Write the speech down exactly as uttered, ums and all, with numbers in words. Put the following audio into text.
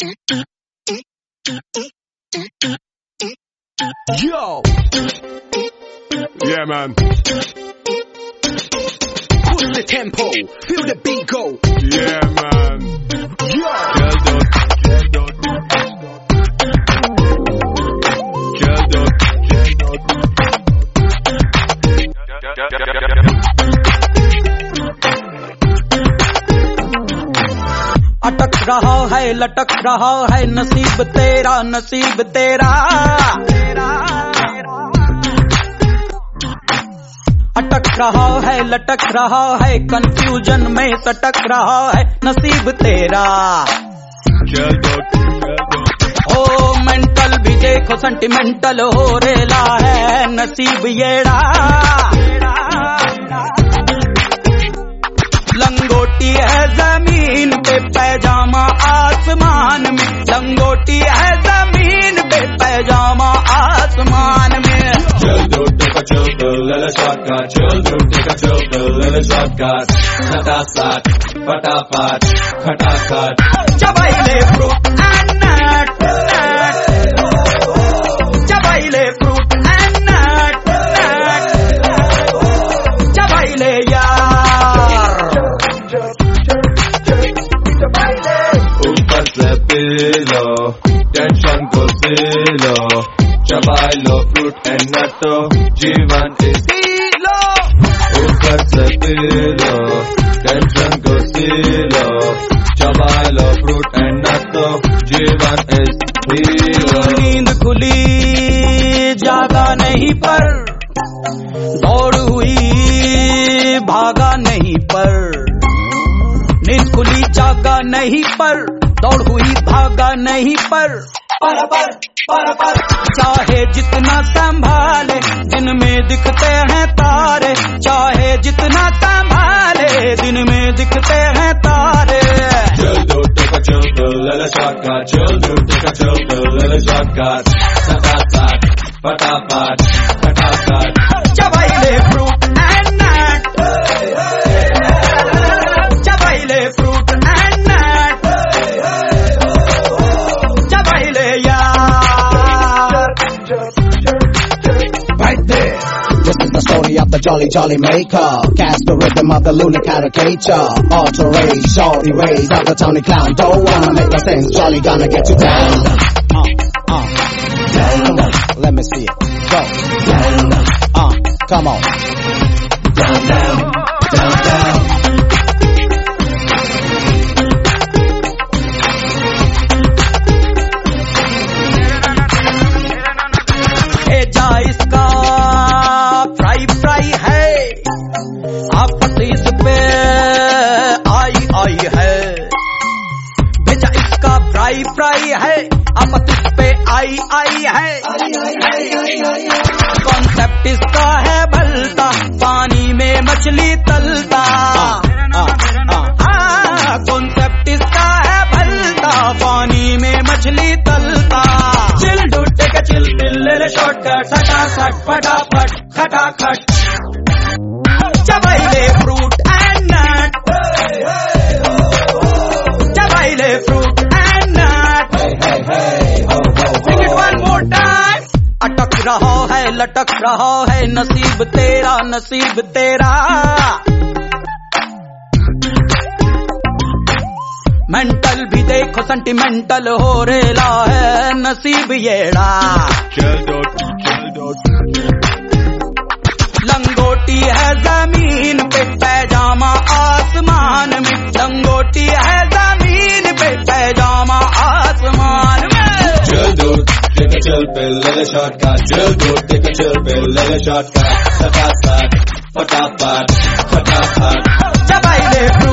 Yo! Yeah, man. Push the tempo, feel the beat go. Yeah, man. Yo! अटक रहा है लटक रहा है नसीब तेरा नसीब तेरा अटक रहा है लटक रहा है कंफ्यूजन में सटक रहा है नसीब तेरा ओ मेंटल भी देखो सेंटिमेंटल हो रेला है नसीब येड़ा लंगोटी है जमीन पे पैजामा आसमान में लंगोटी है जमीन पे पैजामा आसमान में चल दो टेका चल दो लला शॉटकट चल दो टेका चल दो लला शॉटकट खटाखट फटाफट खटाखट चबाइले फ्रूट एंड नट चबाइले फ्रूट एंड नट चबाइले पीलो टेंशन को पीलो चबाइलो फ्रूट एंड नट्टो जीवन इस पीलो ऊपर से पीलो टेंशन को पीलो चबाइलो फ्रूट एंड नट्टो जीवन इस पीलो नींद खुली जागा नहीं पर दौड़ हुई भागा नहीं पर नींद खुली जागा नहीं पर दौड़ हुई भागा नहीं पर पर पर पर पर चाहे जितना संभाले दिन में दिखते हैं तारे चाहे जितना संभाले दिन में दिखते हैं तारे चल दो टेका चल दो लला शॉटकट चल दो टेका चल दो लला शॉटकट खटाखट फटाफट खटाखट चबाइले फ्रूट एंड नट चबाइले फ्रूट एंड नट चबाइले यार Right there. This is the story of the Jolly Jolly Maker. Cast the rhythm of the lunar caricature. Alter race, shorty rays of the Tony Clown. Don't wanna make no sense, Jolly gonna get you down. Uh, uh, down. Let me see it. Go. Down. Uh, come on. Down, down, down, down. भेजा इसका fry fry है आफत इस पे आई आई है भेजा इसका fry fry है आफत इस पे आई आई है कॉन्सेप्ट इसका है बलता पानी में मछली तलता कॉन्सेप्ट इसका है बलता पानी में मछली तलता चिल डूटे का चिल दिल शॉर्टकट खटाखट फटाफट खटाखट चबाइले फ्रूट एंड नट चबाइले fruit and nut sing it one more time अटक रहा है लटक रहा है नसीब तेरा नसीब तेरा मेंटल भी देखो सेंटिमेंटल हो रेला है नसीब येड़ा चल दो चल दो लंगोटी है जमीन पे पैजामा आसमान में लंगोटी है जमीन पे पैजामा आसमान में चल दो टेका चल पे लला शॉटकट चल दो टेका चल पे लला शॉटकट खटाखट फटाफट खटाखट चबाइले